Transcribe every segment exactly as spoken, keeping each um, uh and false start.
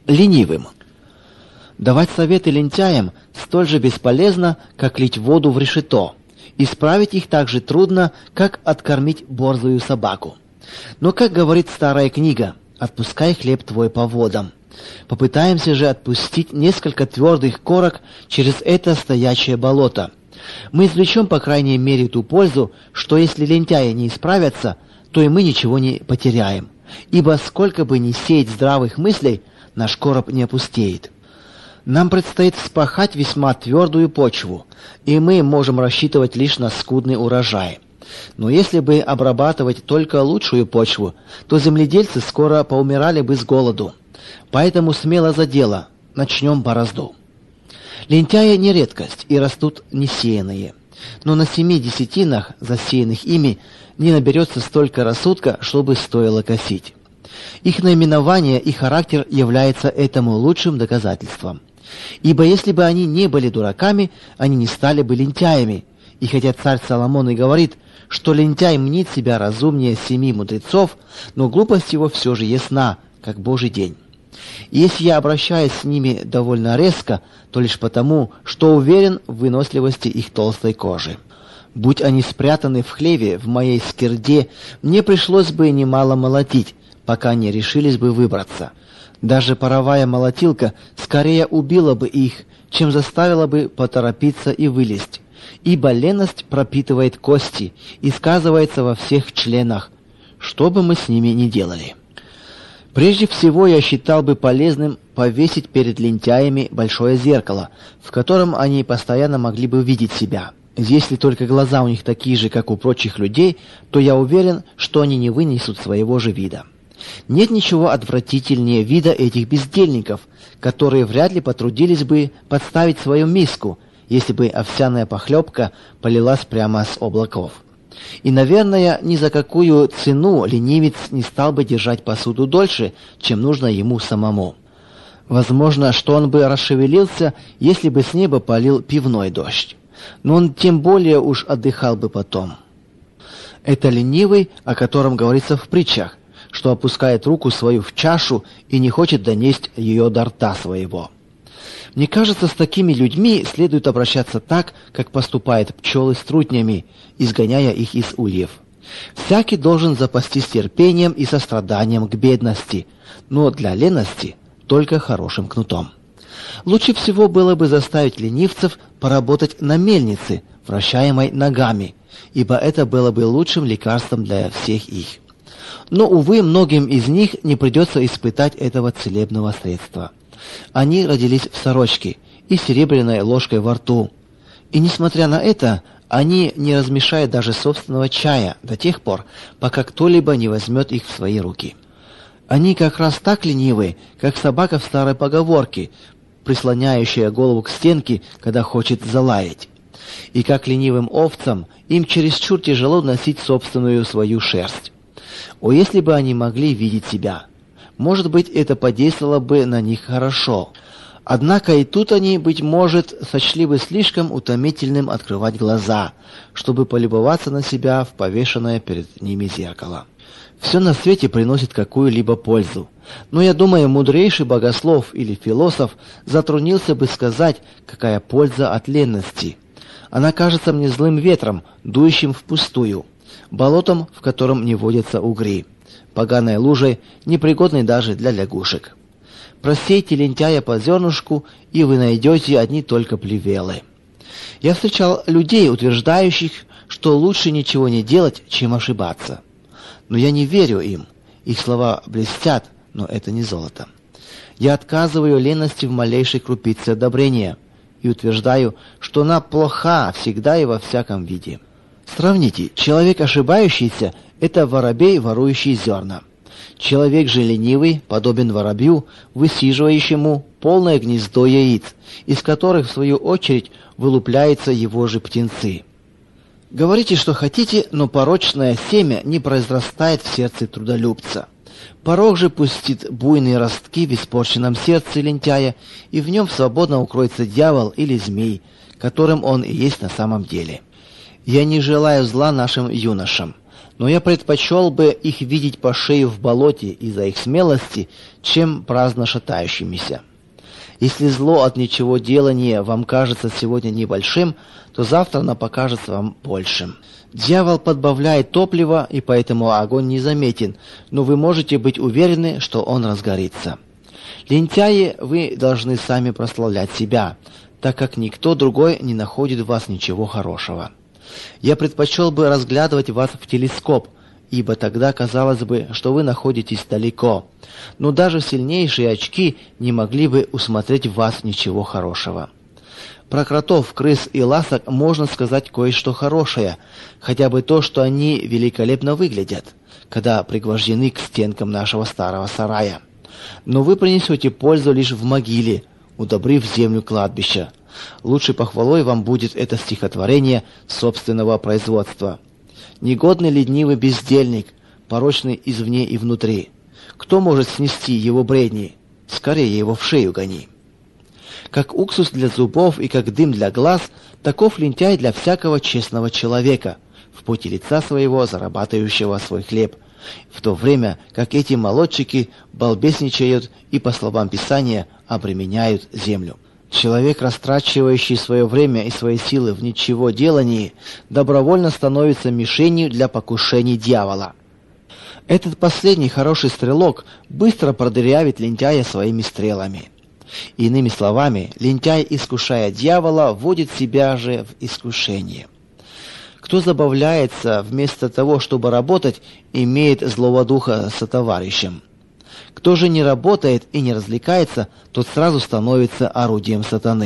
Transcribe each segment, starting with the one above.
ленивым. Давать советы лентяям столь же бесполезно, как лить воду в решето. Исправить их так же трудно, как откормить борзую собаку. Но, как говорит старая книга, «Отпускай хлеб твой по водам». Попытаемся же отпустить несколько твердых корок через это стоячее болото. Мы извлечем, по крайней мере, ту пользу, что если лентяи не исправятся, то и мы ничего не потеряем. Ибо сколько бы ни сеять здравых мыслей, наш короб не опустеет. Нам предстоит вспахать весьма твердую почву, и мы можем рассчитывать лишь на скудный урожай. Но если бы обрабатывать только лучшую почву, то земледельцы скоро поумирали бы с голоду. Поэтому смело за дело, начнем борозду. Лентяи не редкость и растут несеянные, но на семи десятинах, засеянных ими, не наберется столько рассудка, чтобы стоило косить. Их наименование и характер являются этому лучшим доказательством. Ибо если бы они не были дураками, они не стали бы лентяями. И хотя царь Соломон и говорит, что лентяй мнит себя разумнее семи мудрецов, но глупость его все же ясна, как Божий день. И если я обращаюсь с ними довольно резко, то лишь потому, что уверен в выносливости их толстой кожи. Будь они спрятаны в хлеве в моей скирде, мне пришлось бы немало молотить, пока не решились бы выбраться. Даже паровая молотилка скорее убила бы их, чем заставила бы поторопиться и вылезть. Ибо леность пропитывает кости и сказывается во всех членах, что бы мы с ними ни делали. Прежде всего я считал бы полезным повесить перед лентяями большое зеркало, в котором они постоянно могли бы видеть себя. Если только глаза у них такие же, как у прочих людей, то я уверен, что они не вынесут своего же вида. Нет ничего отвратительнее вида этих бездельников, которые вряд ли потрудились бы подставить свою миску, если бы овсяная похлебка полилась прямо с облаков. И, наверное, ни за какую цену ленивец не стал бы держать посуду дольше, чем нужно ему самому. Возможно, что он бы расшевелился, если бы с неба полил пивной дождь. Но он тем более уж отдыхал бы потом. Это ленивый, о котором говорится в притчах, что опускает руку свою в чашу и не хочет донесть ее до рта своего. Мне кажется, с такими людьми следует обращаться так, как поступают пчелы с трутнями, изгоняя их из ульев. Всякий должен запастись терпением и состраданием к бедности, но для лености только хорошим кнутом. Лучше всего было бы заставить ленивцев поработать на мельнице, вращаемой ногами, ибо это было бы лучшим лекарством для всех их. Но, увы, многим из них не придется испытать этого целебного средства. Они родились в сорочке и серебряной ложкой во рту. И, несмотря на это, они не размешают даже собственного чая до тех пор, пока кто-либо не возьмет их в свои руки. Они как раз так ленивы, как собака в старой поговорке, прислоняющая голову к стенке, когда хочет залаять. И как ленивым овцам, им чересчур тяжело носить собственную свою шерсть. О, если бы они могли видеть себя! Может быть, это подействовало бы на них хорошо. Однако и тут они, быть может, сочли бы слишком утомительным открывать глаза, чтобы полюбоваться на себя в повешенное перед ними зеркало. Все на свете приносит какую-либо пользу. Но я думаю, мудрейший богослов или философ затруднился бы сказать, какая польза от ленности. Она кажется мне злым ветром, дующим впустую, болотом, в котором не водятся угри, поганой лужей, непригодной даже для лягушек. Просейте лентяя по зернышку, и вы найдете одни только плевелы. Я встречал людей, утверждающих, что лучше ничего не делать, чем ошибаться. Но я не верю им. Их слова блестят, но это не золото. Я отказываю ленности в малейшей крупице одобрения и утверждаю, что она плоха всегда и во всяком виде. Сравните, человек ошибающийся – это воробей, ворующий зерна. Человек же ленивый подобен воробью, высиживающему полное гнездо яиц, из которых, в свою очередь, вылупляются его же птенцы. Говорите, что хотите, но порочное семя не произрастает в сердце трудолюбца. Порок же пустит буйные ростки в испорченном сердце лентяя, и в нем свободно укроется дьявол или змей, которым он и есть на самом деле. Я не желаю зла нашим юношам, но я предпочел бы их видеть по шею в болоте из-за их смелости, чем праздно шатающимися. Если зло от ничего делания вам кажется сегодня небольшим, то завтра оно покажется вам большим. Дьявол подбавляет топливо, и поэтому огонь незаметен, но вы можете быть уверены, что он разгорится. Лентяи, вы должны сами прославлять себя, так как никто другой не находит в вас ничего хорошего. Я предпочел бы разглядывать вас в телескоп, ибо тогда казалось бы, что вы находитесь далеко, но даже сильнейшие очки не могли бы усмотреть в вас ничего хорошего. Про кротов, крыс и ласок можно сказать кое-что хорошее, хотя бы то, что они великолепно выглядят, когда пригвождены к стенкам нашего старого сарая. Но вы принесете пользу лишь в могиле, удобрив землю кладбища. Лучшей похвалой вам будет это стихотворение собственного производства. Негодный ленивый бездельник, порочный извне и внутри. Кто может снести его бредни? Скорее его в шею гони. Как уксус для зубов и как дым для глаз, таков лентяй для всякого честного человека, в поте лица своего зарабатывающего свой хлеб, в то время как эти молодчики балбесничают и, по словам Писания, обременяют землю. Человек, растрачивающий свое время и свои силы в ничего делании, добровольно становится мишенью для покушений дьявола. Этот последний хороший стрелок быстро продырявит лентяя своими стрелами. Иными словами, лентяй, искушая дьявола, вводит себя же в искушение. Кто забавляется вместо того, чтобы работать, имеет злого духа сотоварищем. Кто же не работает и не развлекается, тот сразу становится орудием сатаны.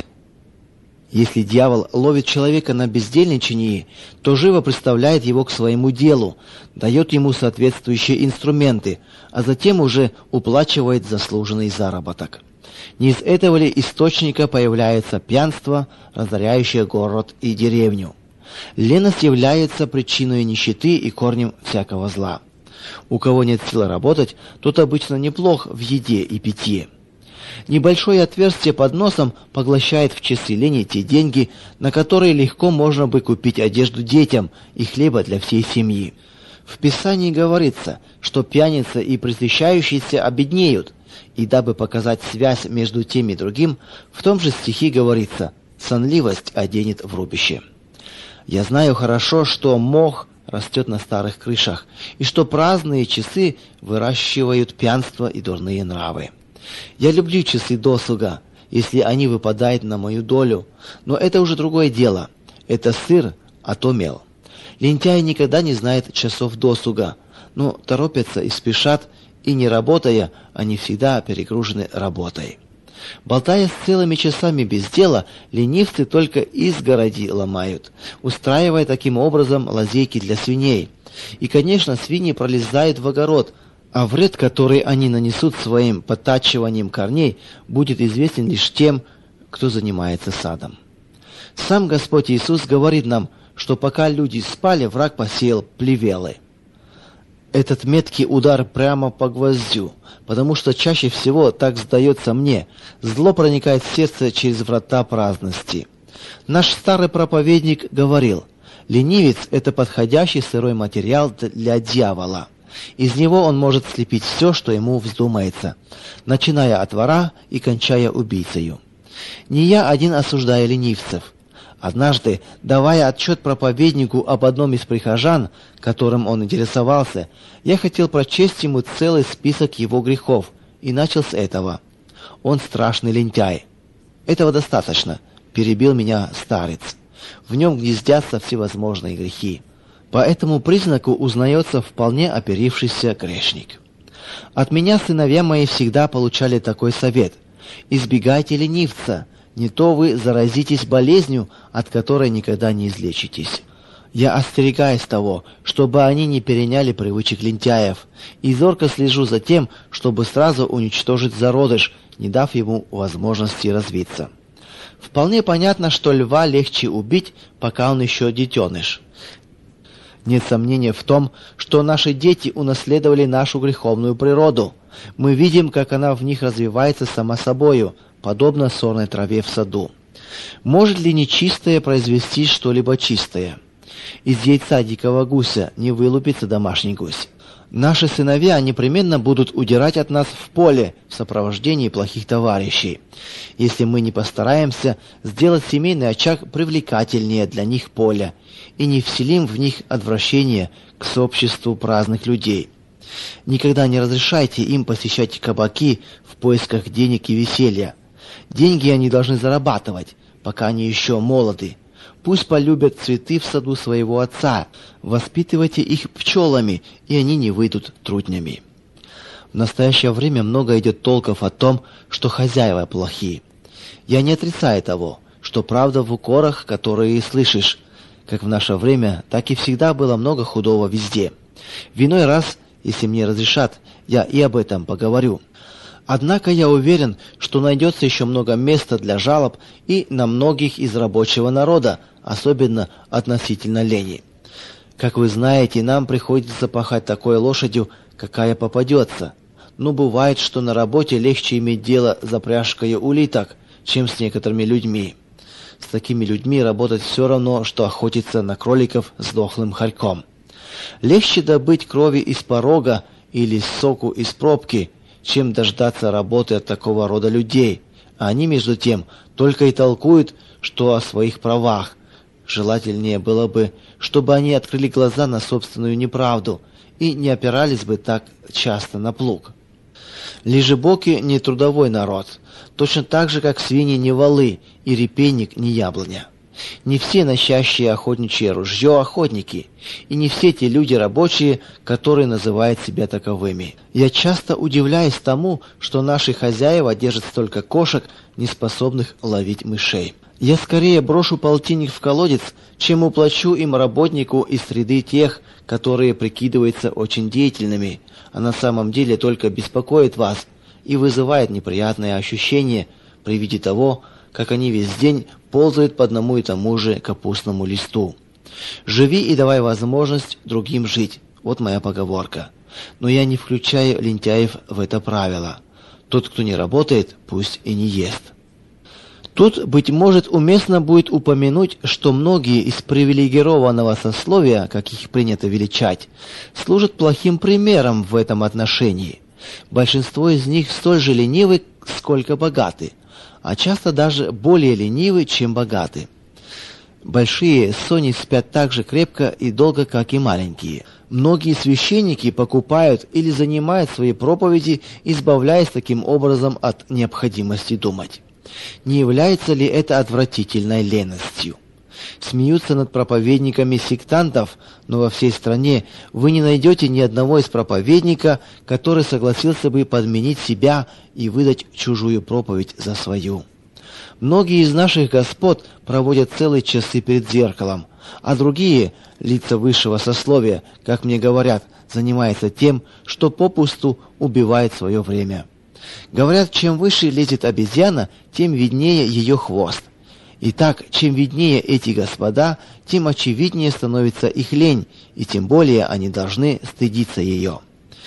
Если дьявол ловит человека на бездельничании, то живо представляет его к своему делу, дает ему соответствующие инструменты, а затем уже уплачивает заслуженный заработок. Не из этого ли источника появляется пьянство, разоряющее город и деревню? Леность является причиной нищеты и корнем всякого зла. У кого нет сил работать, тот обычно неплох в еде и питье. Небольшое отверстие под носом поглощает в часы лени те деньги, на которые легко можно бы купить одежду детям и хлеба для всей семьи. В Писании говорится, что пьяницы и пресыщающиеся обеднеют, и дабы показать связь между тем и другим, в том же стихе говорится: «Сонливость оденет в рубище». Я знаю хорошо, что мох растет на старых крышах, и что праздные часы выращивают пьянство и дурные нравы. Я люблю часы досуга, если они выпадают на мою долю, но это уже другое дело. Это сыр, а то мел. Лентяи никогда не знают часов досуга, но торопятся и спешат, и не работая, они всегда перегружены работой. Болтая с целыми часами без дела, ленивцы только изгороди ломают, устраивая таким образом лазейки для свиней. И, конечно, свиньи пролезают в огород, а вред, который они нанесут своим подтачиванием корней, будет известен лишь тем, кто занимается садом. Сам Господь Иисус говорит нам, что пока люди спали, враг посеял плевелы. Этот меткий удар прямо по гвоздю, потому что чаще всего, так сдается мне, зло проникает в сердце через врата праздности. Наш старый проповедник говорил: ленивец – это подходящий сырой материал для дьявола. Из него он может слепить все, что ему вздумается, начиная от вора и кончая убийцею. Не я один осуждаю ленивцев. Однажды, давая отчет проповеднику об одном из прихожан, которым он интересовался, я хотел прочесть ему целый список его грехов, и начал с этого. Он страшный лентяй. Этого достаточно, перебил меня старец. В нем гнездятся всевозможные грехи. По этому признаку узнается вполне оперившийся грешник. От меня сыновья мои всегда получали такой совет: избегайте ленивца, не то вы заразитесь болезнью, от которой никогда не излечитесь. Я остерегаюсь того, чтобы они не переняли привычек лентяев, и зорко слежу за тем, чтобы сразу уничтожить зародыш, не дав ему возможности развиться. Вполне понятно, что льва легче убить, пока он еще детеныш. Нет сомнения в том, что наши дети унаследовали нашу греховную природу. Мы видим, как она в них развивается сама собою, подобно сорной траве в саду. Может ли нечистое произвести что-либо чистое? Из яйца дикого гуся не вылупится домашний гусь. Наши сыновья непременно будут удирать от нас в поле в сопровождении плохих товарищей, если мы не постараемся сделать семейный очаг привлекательнее для них поля и не вселим в них отвращение к сообществу праздных людей. Никогда не разрешайте им посещать кабаки в поисках денег и веселья. Деньги они должны зарабатывать, пока они еще молоды. Пусть полюбят цветы в саду своего отца, воспитывайте их пчелами, и они не выйдут трутнями. В настоящее время много идет толков о том, что хозяева плохие. Я не отрицаю того, что правда в укорах, которые слышишь. Как в наше время, так и всегда было много худого везде. В иной раз, если мне разрешат, я и об этом поговорю. Однако я уверен, что найдется еще много места для жалоб и на многих из рабочего народа, особенно относительно лени. Как вы знаете, нам приходится пахать такой лошадью, какая попадется. Но бывает, что на работе легче иметь дело за пряжкой улиток, чем с некоторыми людьми. С такими людьми работать все равно, что охотиться на кроликов с дохлым хорьком. Легче добыть крови из порога или соку из пробки, чем дождаться работы от такого рода людей. А они, между тем, только и толкуют, что о своих правах. Желательнее было бы, чтобы они открыли глаза на собственную неправду и не опирались бы так часто на плуг. Лежебоки не трудовой народ, точно так же, как свиньи не волы и репейник не яблоня. Не все носящие охотничье ружье охотники, и не все те люди рабочие, которые называют себя таковыми. Я часто удивляюсь тому, что наши хозяева держат столько кошек, не способных ловить мышей. Я скорее брошу полтинник в колодец, чем уплачу им работнику из среды тех, которые прикидываются очень деятельными, а на самом деле только беспокоят вас и вызывают неприятное ощущение при виде того, как они весь день ползают по одному и тому же капустному листу. Живи и давай возможность другим жить. Вот моя поговорка. Но я не включаю лентяев в это правило. Тот, кто не работает, пусть и не ест. Тут, быть может, уместно будет упомянуть, что многие из привилегированного сословия, как их принято величать, служат плохим примером в этом отношении. Большинство из них столь же ленивы, сколько богаты, а часто даже более ленивы, чем богаты. Большие сони спят так же крепко и долго, как и маленькие. Многие священники покупают или занимают свои проповеди, избавляясь таким образом от необходимости думать. Не является ли это отвратительной ленностью? Смеются над проповедниками сектантов, но во всей стране вы не найдете ни одного из проповедника, который согласился бы подменить себя и выдать чужую проповедь за свою. Многие из наших господ проводят целые часы перед зеркалом, а другие, лица высшего сословия, как мне говорят, занимаются тем, что попусту убивает свое время. Говорят, чем выше лезет обезьяна, тем виднее ее хвост. Итак, чем виднее эти господа, тем очевиднее становится их лень, и тем более они должны стыдиться ее.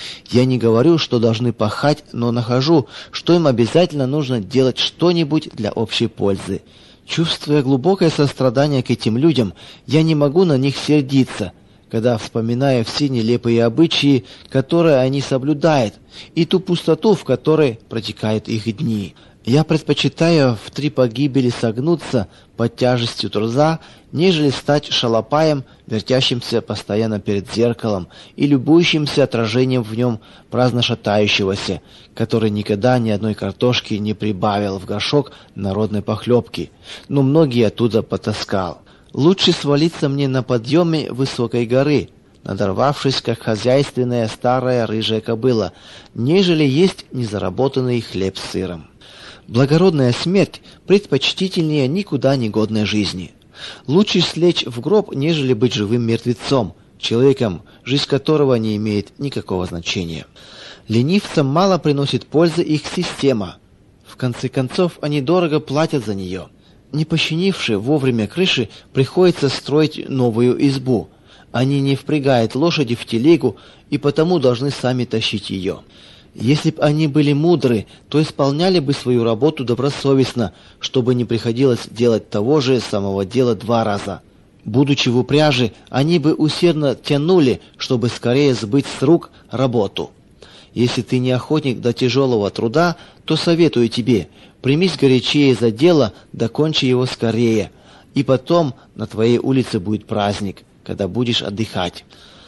Я не говорю, что должны пахать, но нахожу, что им обязательно нужно делать что-нибудь для общей пользы. Чувствуя глубокое сострадание к этим людям, я не могу на них сердиться, когда вспоминаю все нелепые обычаи, которые они соблюдают, и ту пустоту, в которой протекают их дни. Я предпочитаю в три погибели согнуться под тяжестью труда, нежели стать шалопаем, вертящимся постоянно перед зеркалом и любующимся отражением в нем праздно шатающегося, который никогда ни одной картошки не прибавил в горшок народной похлебки, но многие оттуда потаскал. Лучше свалиться мне на подъеме высокой горы, надорвавшись, как хозяйственная старая рыжая кобыла, нежели есть незаработанный хлеб с сыром. Благородная смерть предпочтительнее никуда не годной жизни. Лучше слечь в гроб, нежели быть живым мертвецом, человеком, жизнь которого не имеет никакого значения. Ленивцам мало приносит пользы их система. В конце концов, они дорого платят за нее. Не починивши вовремя крыши, приходится строить новую избу. Они не впрягают лошади в телегу и потому должны сами тащить ее. Если б они были мудры, то исполняли бы свою работу добросовестно, чтобы не приходилось делать того же самого дела два раза. Будучи в упряжи, они бы усердно тянули, чтобы скорее сбыть с рук работу. Если ты не охотник до тяжелого труда, то советую тебе, примись горячее за дело, докончи его скорее, и потом на твоей улице будет праздник, когда будешь отдыхать.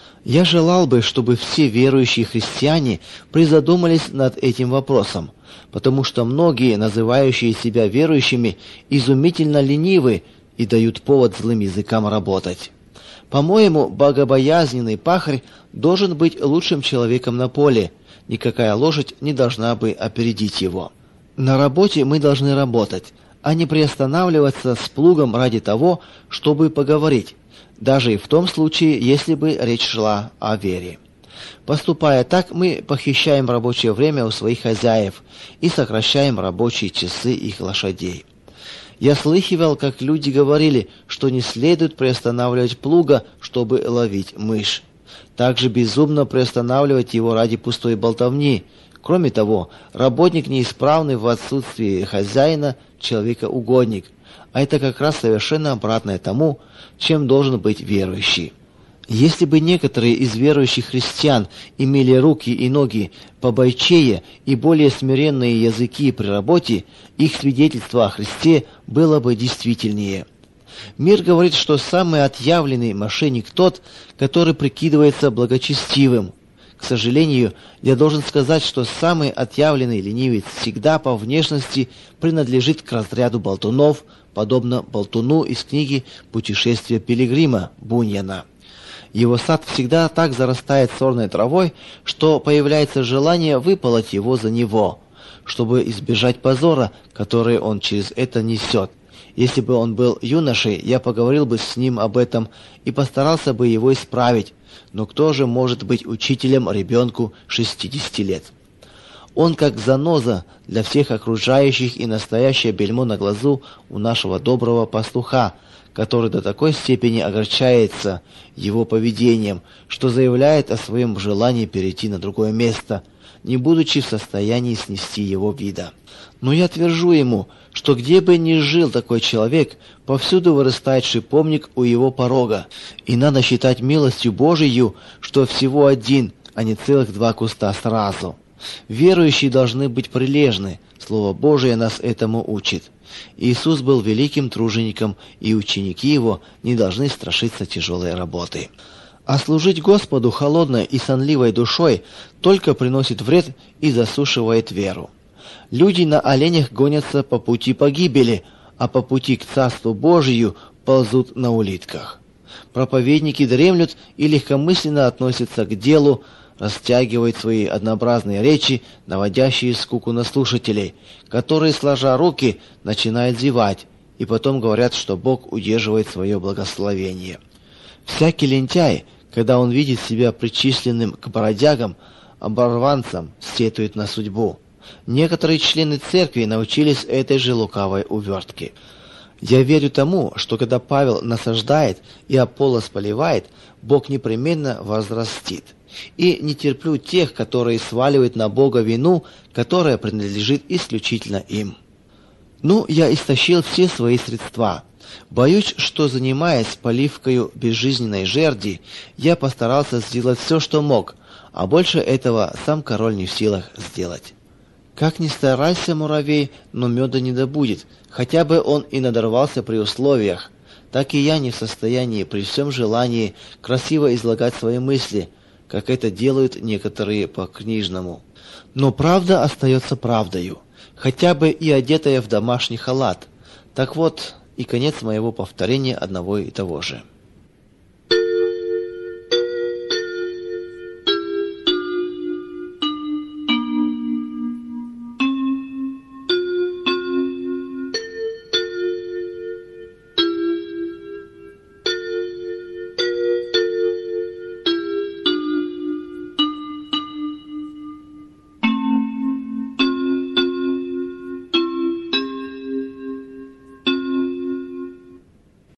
Я желал бы, чтобы все верующие христиане призадумались над этим вопросом, потому что многие, называющие себя верующими, изумительно ленивы и дают повод злым языкам работать. По-моему, богобоязненный пахарь должен быть лучшим человеком на поле. Никакая лошадь не должна бы опередить его. На работе мы должны работать, а не приостанавливаться с плугом ради того, чтобы поговорить, даже и в том случае, если бы речь шла о вере. Поступая так, мы похищаем рабочее время у своих хозяев и сокращаем рабочие часы их лошадей. Я слыхивал, как люди говорили, что не следует приостанавливать плуга, чтобы ловить мышь. Также безумно приостанавливать его ради пустой болтовни. Кроме того, работник неисправный в отсутствии хозяина, человека-угодник, а это как раз совершенно обратное тому, чем должен быть верующий. Если бы некоторые из верующих христиан имели руки и ноги побойчее и более смиренные языки при работе, их свидетельство о Христе было бы действительнее. Мир говорит, что самый отъявленный мошенник тот, который прикидывается благочестивым. К сожалению, я должен сказать, что самый отъявленный ленивец всегда по внешности принадлежит к разряду болтунов, подобно болтуну из книги «Путешествие пилигрима» Буньяна. Его сад всегда так зарастает сорной травой, что появляется желание выполоть его за него, чтобы избежать позора, который он через это несет. Если бы он был юношей, я поговорил бы с ним об этом и постарался бы его исправить, но кто же может быть учителем ребенку шестидесяти лет? Он как заноза для всех окружающих и настоящее бельмо на глазу у нашего доброго пастуха, который до такой степени огорчается его поведением, что заявляет о своем желании перейти на другое место, не будучи в состоянии снести его вида. Но я твержу ему, что где бы ни жил такой человек, повсюду вырастает шиповник у его порога, и надо считать милостью Божию, что всего один, а не целых два куста сразу. Верующие должны быть прилежны, Слово Божие нас этому учит. Иисус был великим тружеником, и ученики его не должны страшиться тяжелой работы. А служить Господу холодной и сонливой душой только приносит вред и засушивает веру. Люди на оленях гонятся по пути погибели, а по пути к Царству Божию ползут на улитках. Проповедники дремлют и легкомысленно относятся к делу, растягивают свои однообразные речи, наводящие скуку на слушателей, которые, сложа руки, начинают зевать, и потом говорят, что Бог удерживает свое благословение. Всякий лентяй, когда он видит себя причисленным к бродягам, оборванцам, сетует на судьбу. Некоторые члены церкви научились этой же лукавой увертке. Я верю тому, что когда Павел насаждает и Аполлос поливает, Бог непременно возрастит. И не терплю тех, которые сваливают на Бога вину, которая принадлежит исключительно им. Ну, я истощил все свои средства. Боюсь, что, занимаясь поливкою безжизненной жерди, я постарался сделать все, что мог, а больше этого сам король не в силах сделать. Как ни старайся, муравей, но меда не добудет, хотя бы он и надорвался при условиях. Так и я не в состоянии при всем желании красиво излагать свои мысли, как это делают некоторые по-книжному. Но правда остается правдою, хотя бы и одетая в домашний халат. Так вот, и конец моего повторения одного и того же.